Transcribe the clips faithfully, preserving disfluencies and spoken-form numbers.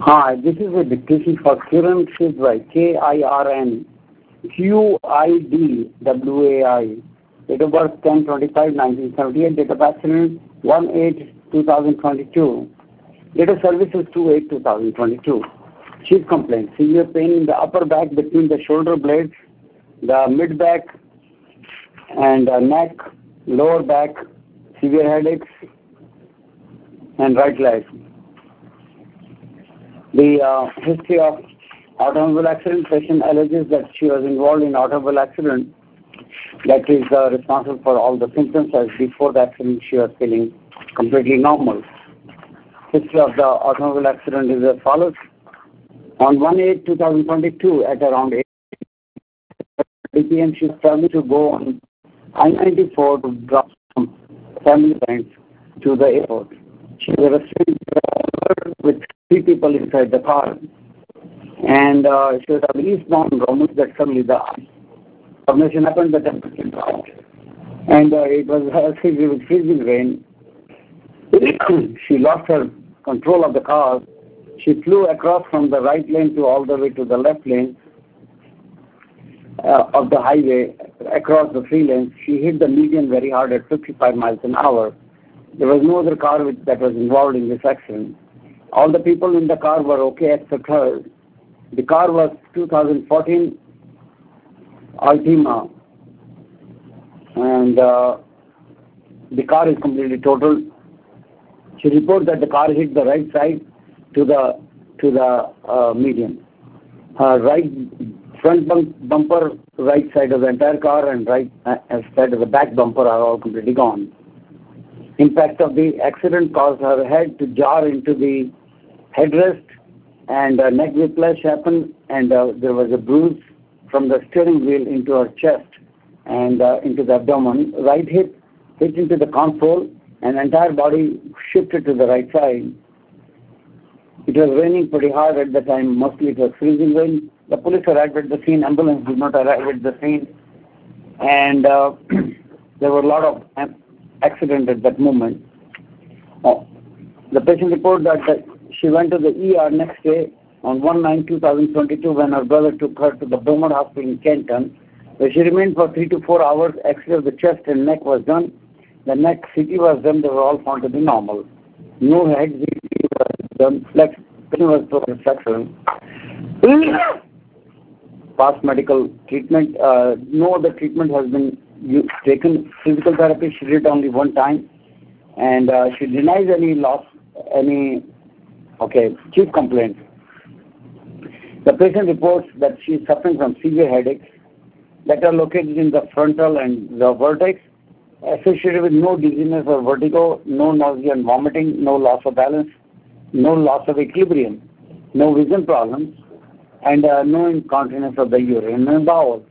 Hi, this is a dictation for Kiran Shidwai, K I R N, Q I D W A I, date of birth ten twenty-five nineteen seventy-eight, date of accident one eight two thousand twenty-two, date of service is two eight two thousand twenty-two. Chief complaint, severe pain in the upper back between the shoulder blades, the mid back and uh, neck, lower back, severe headaches, and right leg. The uh, history of automobile accident, patient alleges that she was involved in automobile accident that is uh, responsible for all the symptoms, as before the accident she was feeling completely normal. History of the automobile accident is as follows. On one eight two thousand twenty-two at around eight p m she was traveling to go on I ninety-four to drop some family friends to the airport. She was arrested with three people inside the car, and uh, she was eastbound Romus that suddenly the formation happened, the temperature dropped, and uh, it was uh, with freezing rain. She lost her control of the car. She flew across from the right lane to all the way to the left lane uh, of the highway, across the three lanes. She hit the median very hard at fifty-five miles an hour. There was no other car which, that was involved in this accident. All the people in the car were okay except her. The car was two thousand fourteen Altima, and uh, the car is completely totaled. She reported that the car hit the right side to the to the uh, median. Her right front bump, bumper, right side of the entire car, and right uh, side of the back bumper are all completely gone. Impact of the accident caused her head to jar into the headrest, and uh, neck whiplash happened, and uh, there was a bruise from the steering wheel into her chest and uh, into the abdomen. Right hip hit into the console, and entire body shifted to the right side. It was raining pretty hard at the time. Mostly it was freezing rain. The police arrived at the scene. Ambulance did not arrive at the scene, and uh, there were a lot of accidents at that moment. Oh, the patient reported that the, she went to the E R next day on one nine two thousand twenty-two when her brother took her to the Beaumont Hospital in Kenton, where she remained for three to four hours. X-ray of the chest and neck was done. The neck C T was done. They were all found to be normal. No head C T was done. Flex patient was total fracture. Past medical treatment. Uh, no other treatment has been used, taken. Physical therapy she did only one time, and uh, she denies any loss, any. Okay, chief complaint. The patient reports that she is suffering from severe headaches that are located in the frontal and the vertex, associated with no dizziness or vertigo, no nausea and vomiting, no loss of balance, no loss of equilibrium, no vision problems, and uh, no incontinence of the urine and bowel.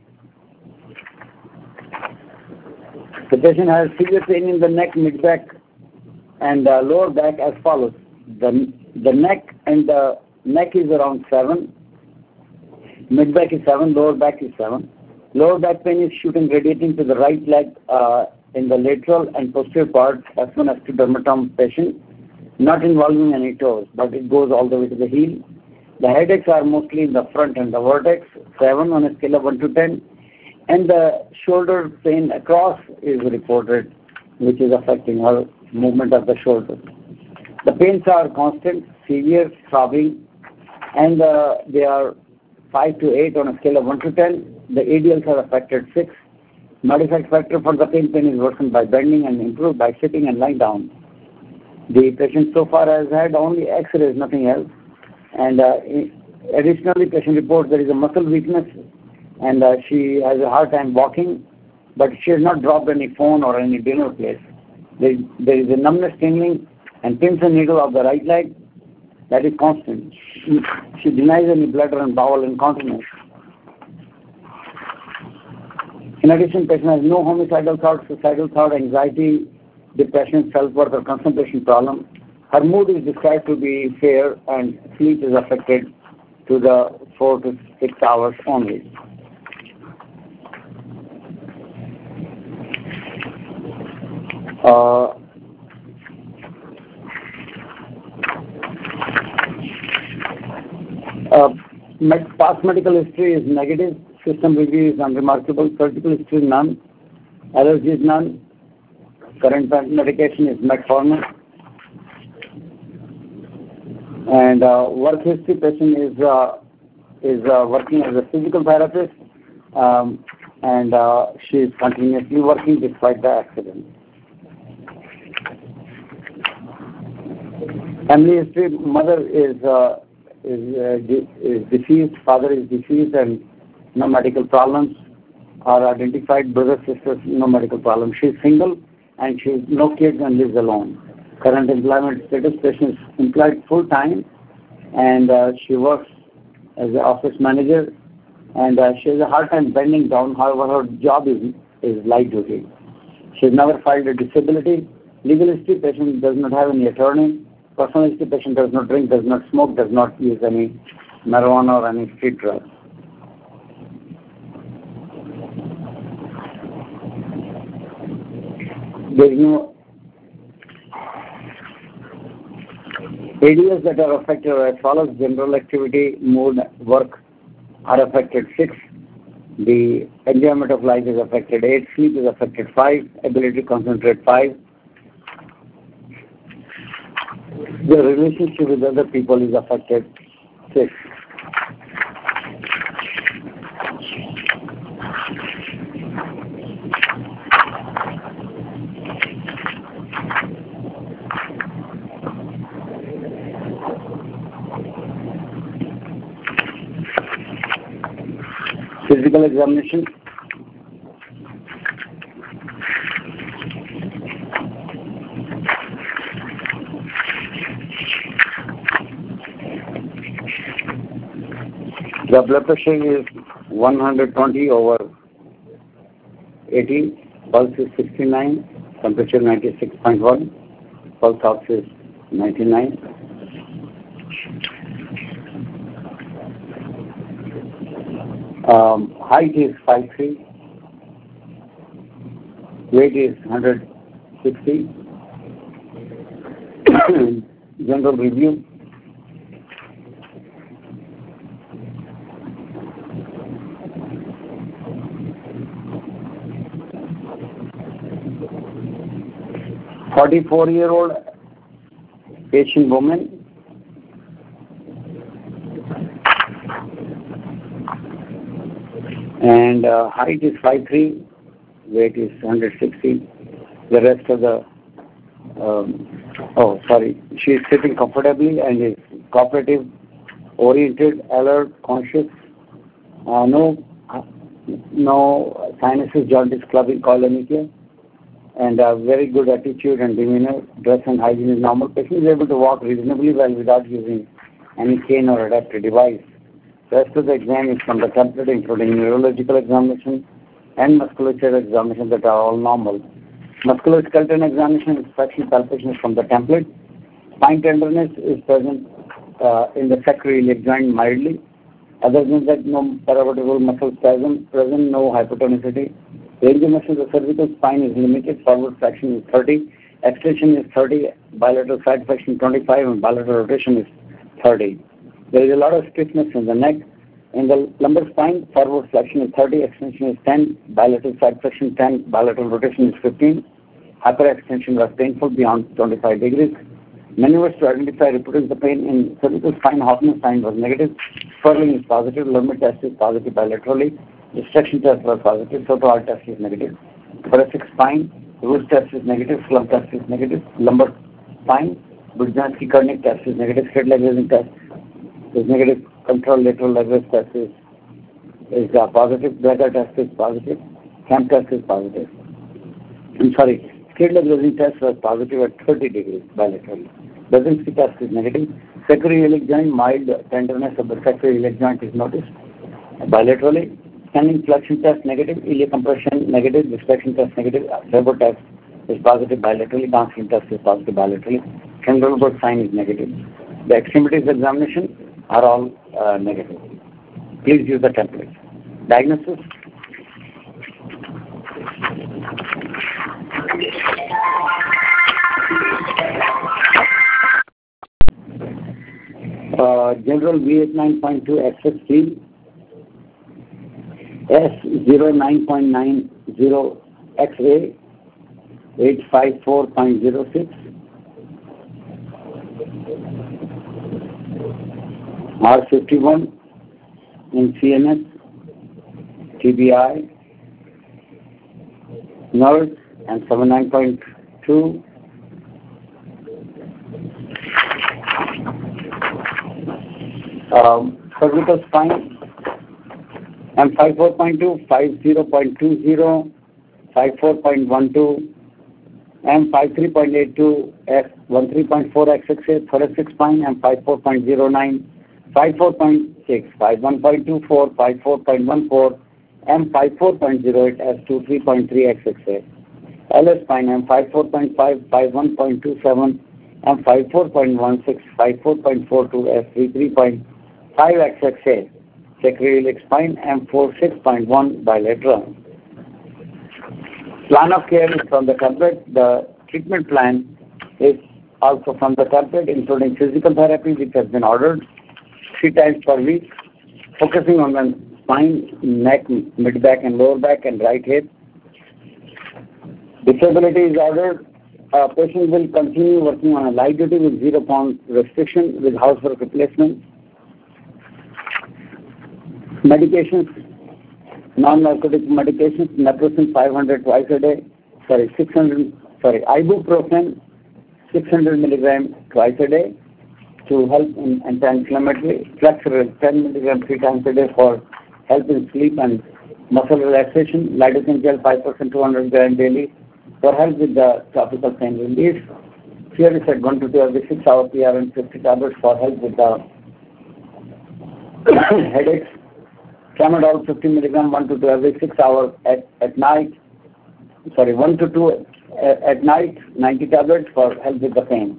The patient has severe pain in the neck, mid-back, and uh, lower back as follows. The, the neck and the neck is around seven, mid-back is seven, lower back is seven. Lower back pain is shooting, radiating to the right leg uh, in the lateral and posterior part as soon as to dermatome patient, not involving any toes, but it goes all the way to the heel. The headaches are mostly in the front and the vertex, seven on a scale of one to ten, and the shoulder pain across is reported, which is affecting her movement of the shoulder. The pains are constant, severe, throbbing, and uh, they are five to eight on a scale of one to ten. The A D Ls are affected six. Modified factor for the pain pain is worsened by bending and improved by sitting and lying down. The patient so far has had only X-rays, nothing else. And uh, additionally, patient reports there is a muscle weakness, and uh, she has a hard time walking, but she has not dropped any phone or any dinner plate. There, there is a numbness, tingling, and pins and needle of the right leg that is constant. She, she denies any bladder and bowel incontinence. In addition, patient has no homicidal thoughts, suicidal thought, anxiety, depression, self-worth, or concentration problem. Her mood is described to be fair, and sleep is affected to the four to six hours only. Uh, Uh, med- past medical history is negative. System review is unremarkable. Surgical history none. Allergies none. Current medication is metformin. And uh, work history patient is uh, is uh, working as a physical therapist, um, and uh, she is continuously working despite the accident. Family history: mother is uh, is, uh, de- is deceased, father is deceased, and no medical problems are identified. Brothers, sisters, no medical problems. She is single and she has no kids and lives alone. Current employment status: patient is employed full time, and uh, she works as an office manager, and uh, she has a hard time bending down. However, her job is is light duty. She has never filed a disability. Legal history: patient does not have any attorney. Personal history: patient does not drink, does not smoke, does not use any marijuana or any street drugs. There is no A D S that are affected are as follows: general activity, mood, work are affected six. The enjoyment of life is affected eight. Sleep is affected five. Ability to concentrate five. The relationship with other people is affected six. Physical examination. The blood pressure is one hundred twenty over eighty, pulse is sixty-nine, temperature ninety-six point one, pulse ox is ninety-nine. Um, height is five three, weight is one hundred sixty. General review. forty-four-year-old Asian woman, and uh, height is five three, weight is one hundred sixty. The rest of the, um, oh sorry, she is sitting comfortably and is cooperative, oriented, alert, conscious, uh, no no sinuses, jaundice, clubbing, colonychia, and a very good attitude and demeanor. Dress and hygiene is normal. Patient is able to walk reasonably well without using any cane or adapted device. The rest of the exam is from the template, including neurological examination and musculature examination that are all normal. Musculoskeletal examination, inspection, palpation is from the template. Spine tenderness is present uh, in the sacroiliac joint mildly. Other than that, no paravertebral muscle spasm present, no hypotonicity. Range of motion of the cervical spine is limited. Forward flexion is thirty. Extension is thirty. Bilateral side flexion twenty-five, and bilateral rotation is thirty. There is a lot of stiffness in the neck. In the lumbar spine, forward flexion is thirty. Extension is ten. Bilateral side flexion ten. Bilateral rotation is fifteen. Hyperextension was painful beyond twenty-five degrees. Maneuvers to identify reproduce the pain in cervical spine. Hoffman sign was negative. Swirling is positive. Lumbar test is positive bilaterally. Distraction test was positive. Total test is negative. Thoracic spine, root test is negative. Slump test is negative. Lumbar spine, Budzinski-Kernick test is negative. Straight leg raising test is negative. Control lateral leg raise test is, is uh, positive. Bladder test is positive. Camp test is positive. I'm sorry. Straight leg raising test was positive at thirty degrees bilaterally. Budzinski test is negative. Sacroiliac joint, mild tenderness of the sacroiliac joint is noticed bilaterally. Standing flexion test negative. Iliac compression negative. Distraction test negative. Servo test is positive bilaterally. Downstream test is positive bilaterally. Kendall-Bird sign is negative. The extremities examination are all uh, negative. Please use the template. Diagnosis. Uh, general V eighty-nine point two access field, S zero nine point nine zero X A eight five four point zero six, R fifty-one in C N S, T B I, nerves and seventy-nine point two, um, cervical spine, M fifty-four point two, fifty point two zero, fifty-four point one two, M fifty-three point eight two, F thirteen point four X X A, thoracic spine, M fifty-four point zero nine, fifty-four point six, fifty-one point two four, fifty-four point one four, M fifty-four point zero eight, S twenty-three point three X X A, L S spine, M fifty-four point five, fifty-one point two seven, M fifty-four point one six, fifty-four point four two, S thirty-three point five X X A, sacroiliac spine, M forty-six point one bilateral. Plan of care is from the template. The treatment plan is also from the template, including physical therapy, which has been ordered three times per week, focusing on the spine, neck, mid-back and lower back and right hip. Disability is ordered. Uh, patient will continue working on a light duty with zero pound restriction with housework replacement. Medications, non-narcotic medications, naproxen five hundred twice a day, sorry, six hundred, sorry, ibuprofen six hundred milligram twice a day to help in anti-inflammatory, flexeril ten milligram three times a day for help in sleep and muscle relaxation, lidocaine gel five percent two hundred gram daily for help with the tropical pain relief. Here is at one to two every six hours P R and fifty tablets for help with the headaches. Tramadol fifty milligram one to two every six hours at, at night. Sorry, one to two at, at night, ninety tablets for help with the pain.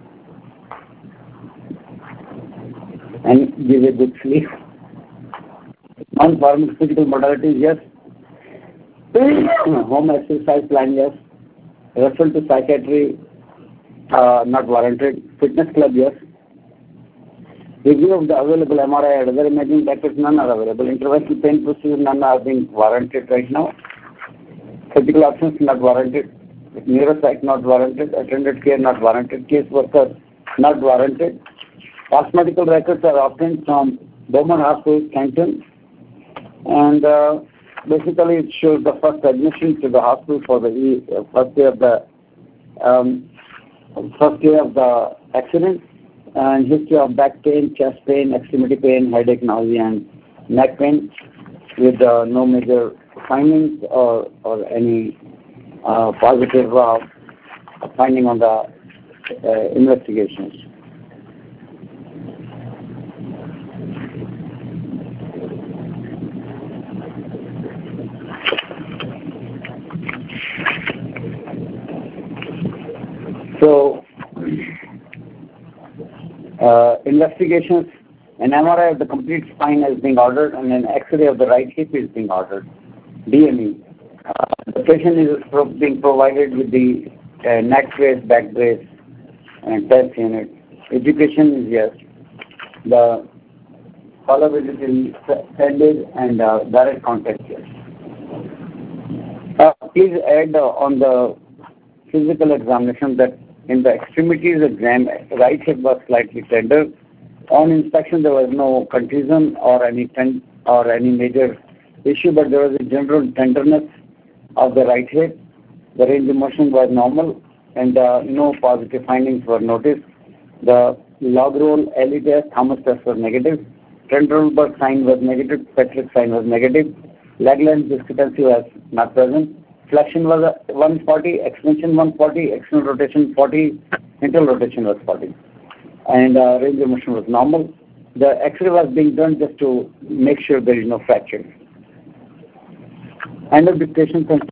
And give a good sleep. Non-pharmaceutical modalities, yes. Home exercise plan, yes. Referral to psychiatry, uh, not warranted. Fitness club, yes. Review of the available M R I and other imaging factors, none are available. Interventional pain procedures, none are being warranted right now. Surgical options, not warranted. Neuropsych, not warranted. Attended care, not warranted. Case worker, not warranted. Past medical records are obtained from Beaumont Hospital, Canton. And uh, basically it shows the first admission to the hospital for the uh, first day of the um, first day of the accident. And history of back pain, chest pain, extremity pain, headache, nausea, and neck pain, with uh, no major findings or or any uh, positive uh, finding on the uh, investigations. So. Uh, investigations, an M R I of the complete spine is being ordered and an X-ray of the right hip is being ordered, D M E. Uh, the patient is pro being provided with the uh, neck brace, back brace and test unit. Education is yes. The follow visit is extended and uh, direct contact yes. Uh, please add uh, on the physical examination that in the extremities exam, right hip was slightly tender. On inspection, there was no contusion or any ten or any major issue, but there was a general tenderness of the right hip. The range of motion was normal, and uh, no positive findings were noticed. The log roll, L E test, Thomas test was negative. Trendelenburg sign was negative. Patrick sign was negative. Leg length discrepancy was not present. Flexion was one forty, extension one forty, external rotation forty, internal rotation was forty. And uh, range of motion was normal. The X-ray was being done just to make sure there is no fracture. End of dictation. Thank you.